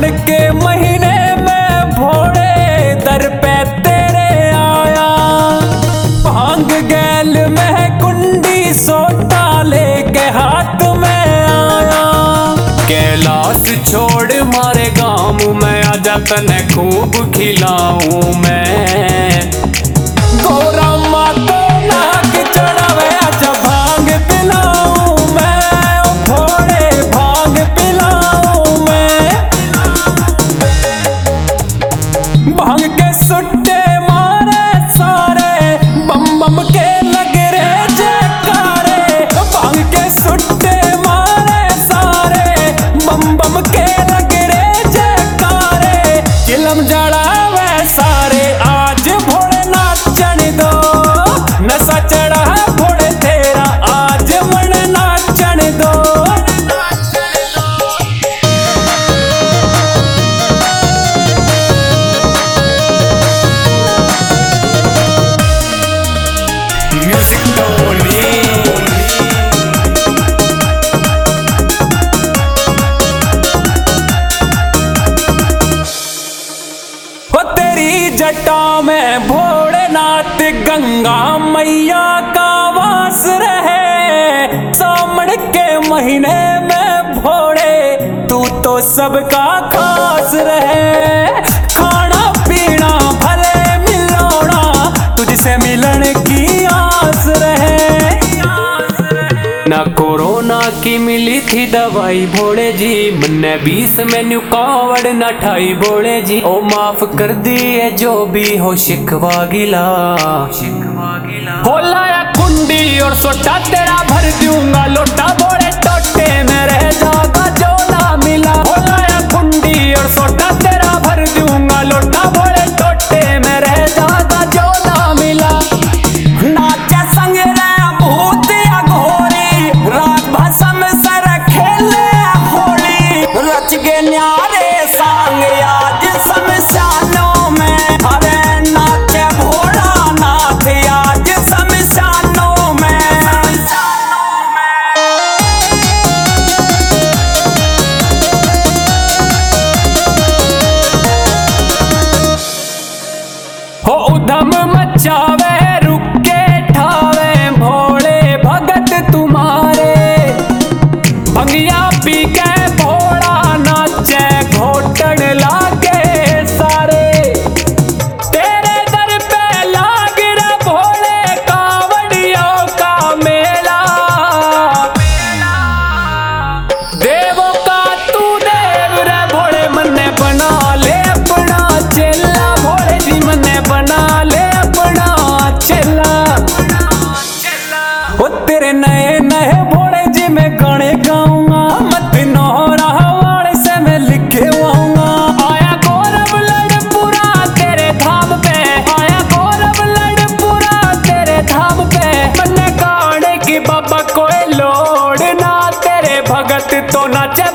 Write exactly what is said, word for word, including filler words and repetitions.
सावन के महीने में भोले दर पे तेरे आया, भांग गैल में कुंडी सोटा लेके हाथ में आया। कैलाश छोड़ मारे गाँव में आजा तने खूब खिलाऊं मैं, गौरा माता नाक चढ़ावे आजा भांग पिलाऊं मैं, ओ भोले भांग पिलाऊं मैं। भांग के सुट्टे मारे सारे बम बम के लग रे जयकारे, भांग के सुट्टे मारे सारे बम बम के लग रे जयकारे। चिलम जड़ावे सारे आज भोले नाचन दो, नशा चढ़ा भोले तेरा आज मन नाचन दो। म्यूजिक टोनी जटा में भोलेनाथ गंगा मैया का वास रहे, सावन के महीने में भोले तू तो सबका खास रहे। खाना पीना भले मिलौना तुझसे मिलन की आस रहे, ना कोरोना की मिली थी दवाई भोले जी, मन्ने बीस मेन्यू कावड़ न ठाई भोले जी। ओ माफ कर दिए जो भी हो शिकवा गिला, शिकवा गिला हो लाया कुंडी और सोटा तेरा भर दूंगा लोटा, भोले टोटे में रह जागा जो ना मिला। हो लाया कुंडी और सोटा तेरा भर दूंगा लोटा, भोले टोटे में रह जागा जो ना मिला। नाचे संग रे भूत या घोरी, रात भसम सर खेले होली, रच के न्यारे सांग आज शमशानों में। अरे नाचे भोला नाथ आज शमशानों में। हो उधम मचावे रुके ठावे भोले भगत तुम्हारे, भंगिया पी के भोला नाचे घोटन लागे सारे। तेरे दर पे लाग रे भोले कावड़ियों का मेला, देवों का तू देव रे भोले मन्ने बना ले अपना चेला, भोले जी मन्ने बना ले अपना चेला। वो तेरे नए नए भोले जी मैं गाने गाऊंगा, मत नोहरा वाले से मैं लिखे आऊंगा। आया गौरव लड़पुरा तेरे धाम पे, आया गौरव लड़पुरा तेरे धाम पे, मन्ने गाने की बाबा कोई लोड़ ना, तेरे भगत तो नाचे